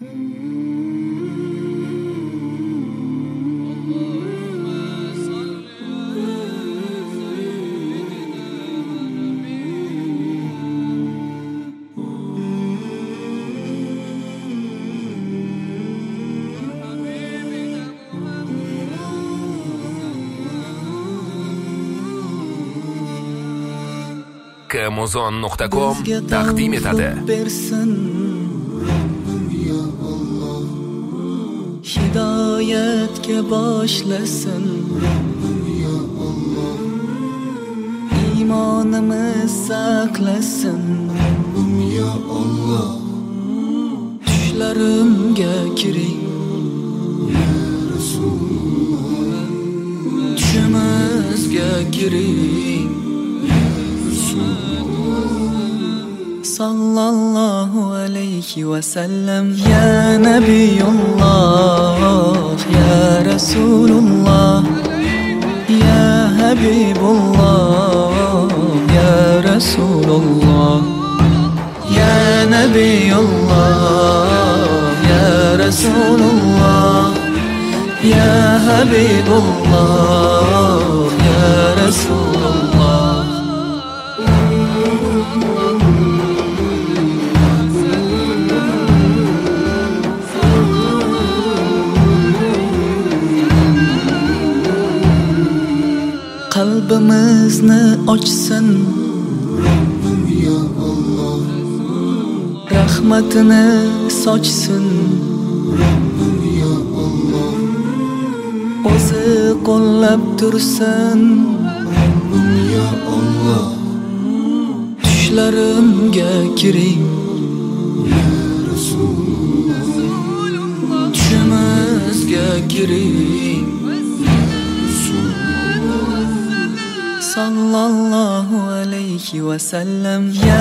Amazon.com taqdim etadi. Hidoyatga boshlasin. Iymonimiz saqlasin. Tushlarimga kiring. Tushimizga kiring. Sallallahu alayhi wa sallam. Ya Nabiyullah, Ya Rasulullah, Ya Habibullah, Ya Rasulullah, Ya Nabiyullah, Ya Rasulullah, Ya Habibullah, Ya Rasulullah. Qalbimizni ochsin, rahmatini sochsin, o'zi qo'llab tursin. Tushlarimga kiring, tushimizga kiring. Sallallahu alayhi wa sallam. Ya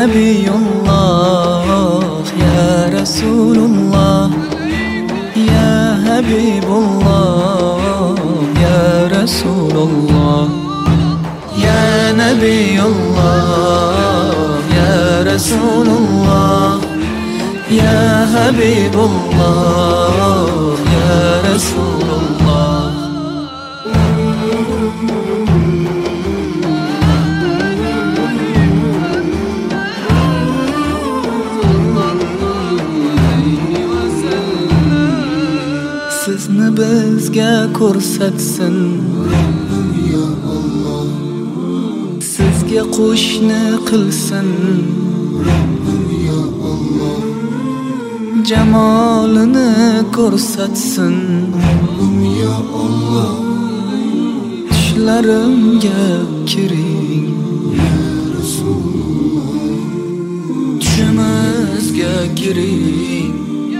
Nabiyullah, Ya Rasulullah, Ya Habibullah, Ya Rasulullah, Ya Nabiyullah, Ya Rasulullah, Ya Habibullah, Ya Rasulullah. Sizni bizga ko'rsatsin, sizga qo'shni qilsin, jamolini ko'rsatsin. Tushlarimga kiring, tushimizga kiring.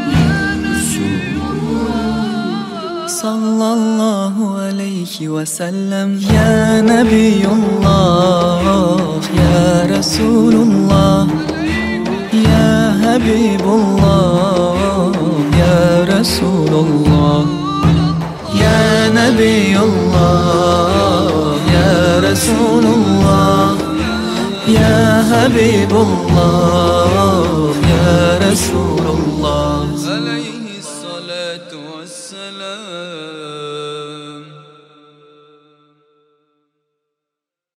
Sallallahu alayhi wa sallam. Ya Nabiyullah, Ya Rasulullah, Ya Habibullah, Ya Rasulullah, Ya Nabiyullah, Ya Rasulullah, Ya Habibullah, Ya Rasulullah.